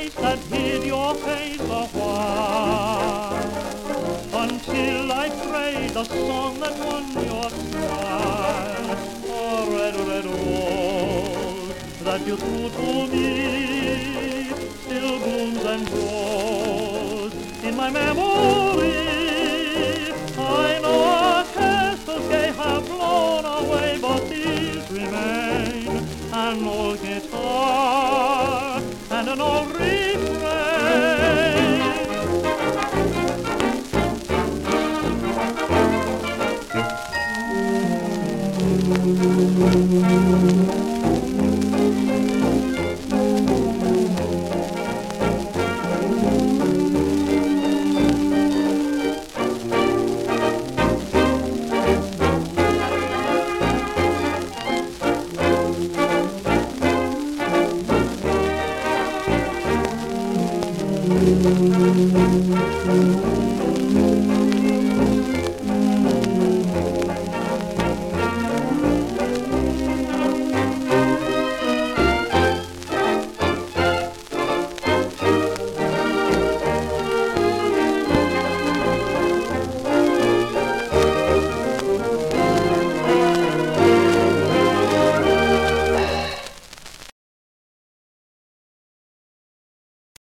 lace that hid your face a while, until I prayed the song that won your smile. Oh, red, red rose that you threw to me still blooms and grows in my memory. I know our castles gay have blown away, but these remain: an old guitar and an old refrain.